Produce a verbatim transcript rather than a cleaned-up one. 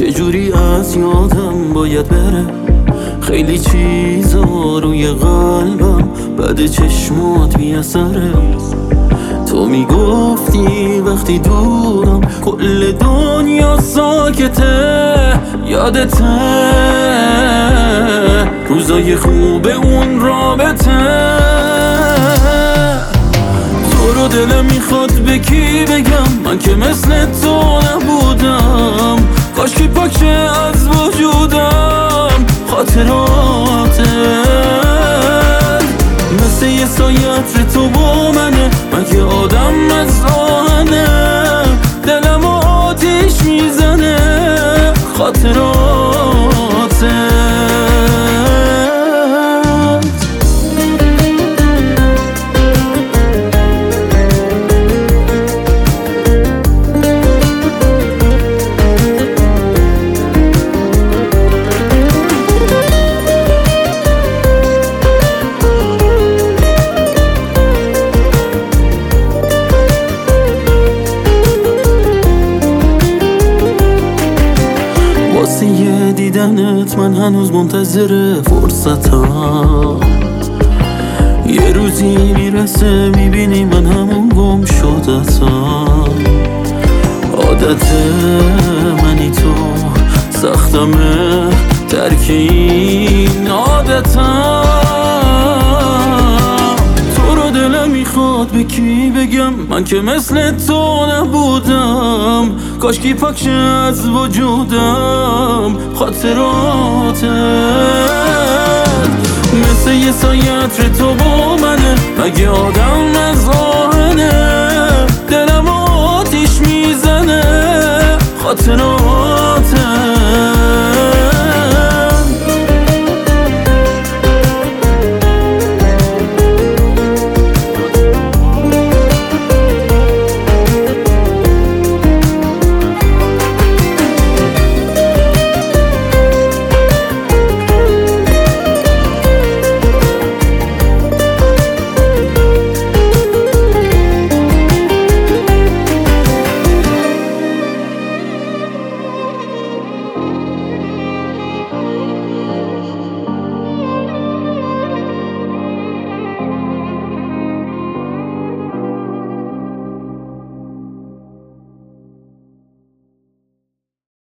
چجوری از یادم باید بره. خیلی چیزا روی قلبم بعد چشمات بی اثره. تو میگفتی وقتی دورم کل دنیا ساکته. یادته روزای خوب اون رابطه. تو رو دلم میخواد به کی بگم، من که مثل تو نبودم. کاشکی پاکشه از وجودم خاطراتت، مثل یه سایت تو با منه. من که آدم از آهنه، دلم آتیش میزنه خاطراتت. واسه یه دیدنت من هنوز منتظر فرصتم. یه روزی میرسه میبینی من همون گم شدتم. عادت منی تو سختمه ترک این عادتم. تو رو دلم میخواد به کی بگم، من که مثل تو نبودم. کاشکی پاکشه از وجودم خاطراتت، مثل یه سایت تو با منه. مگه آدم از آهنه، دلم آتیش میزنه خاطراتت.